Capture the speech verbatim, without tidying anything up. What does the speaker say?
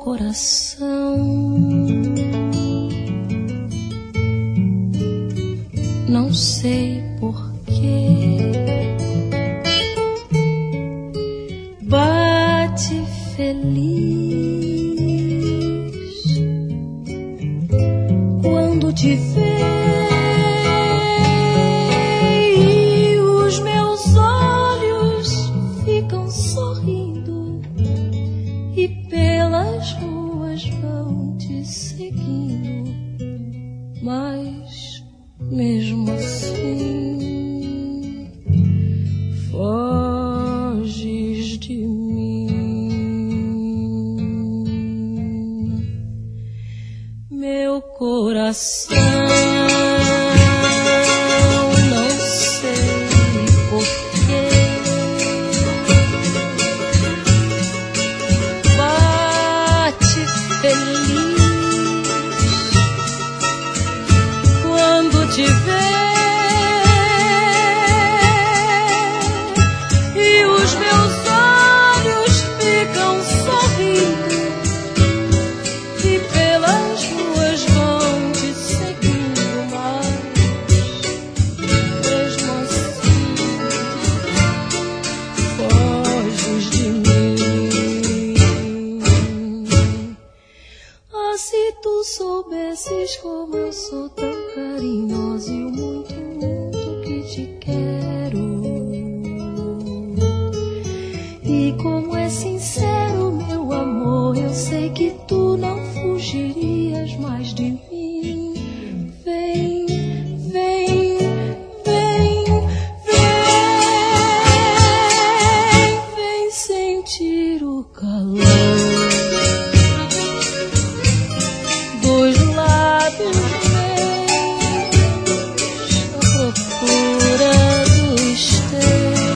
coração. Não sei porquê bate feliz quando te vê e os meus olhos ficam sorrindo e pelas ruas vão te seguindo, mas mesmo assim foges de mim, meu coração. Não sei porquê bate feliz quando te vê e os meus olhos ficam sorrindo e pelas ruas vão te seguindo, mas mesmo assim foges de mim. Ah, se tu soubesses como eu sou tão carinhosa e o muito, muito que te quero, e como é sincero meu amor, eu sei que tu